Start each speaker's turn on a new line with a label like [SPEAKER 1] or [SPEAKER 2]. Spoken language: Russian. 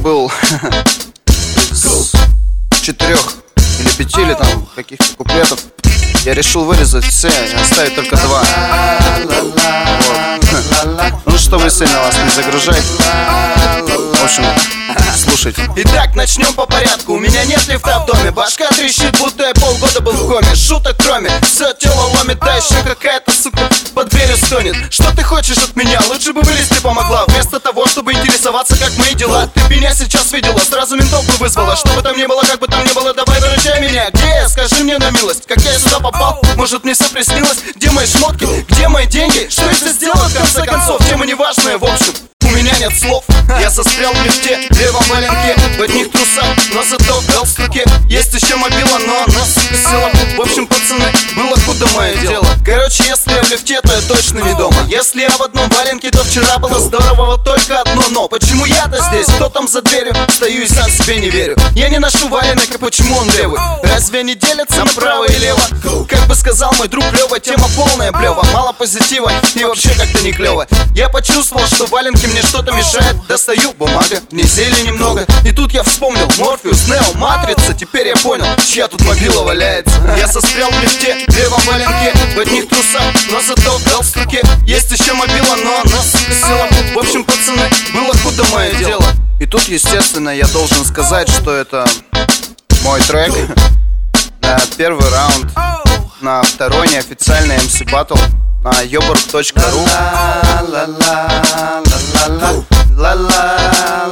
[SPEAKER 1] был из 4 или 5 или там каких-то куплетов. Я решил вырезать все и оставить только 2. Вот. Ну, чтобы сильно вас не загружать. В общем, слушайте. Итак, начнем по порядку. У меня нет лифта в доме. Башка трещит, будто я полгода был в коме. Шуток кроме, все тело ломит, да еще какая-то сука под дверью стонет. Что ты хочешь от меня? Лучше бы вылезти помогла. Вместо того, чтобы интересоваться, как мои дела. Ты меня сейчас видела, сразу ментов бы вызвала. Что бы там ни было, как бы там ни было, давай выручай меня. Где я? Скажи мне на милость. Как я сюда попал? Может, мне все приснилось? Где мои шмотки? Где мои деньги? Что я здесь сделал в конце концов? Тема неважная, в общем. У меня нет слов, я застрял в лифте, в левом валенке, в одних трусах, но зато в галстуке. Есть еще мобила, но она села. В общем, пацаны, было худо мое дело. Короче, если я в лифте, то я точно не дома. Если я в одном валенке, то вчера было здорово, вот только одно но. Почему я-то здесь? Кто там за дверью? Стою и сам себе не верю. Я не ношу валенок, и почему он левый? Разве они делятся направо и лево? Как бы сказал мой друг Лёва, тема полная блёва. Мало позитива и вообще как-то не клёво. Я почувствовал, что валенки мне что-то мешает. Достаю бумага, в ней зелени немного. И тут я вспомнил Морфеус, Нео, Матрица. Теперь я понял, чья тут мобила валяется. Я застрял в лифте, в левом валенке, в одних трусах, но зато в галстуке. Есть еще мобила, но она села. В общем, пацаны, было худо мое дело. И тут, естественно, я должен сказать, что это мой трек на первый раунд, на второй неофициальный MC Battle на yoborg.ru.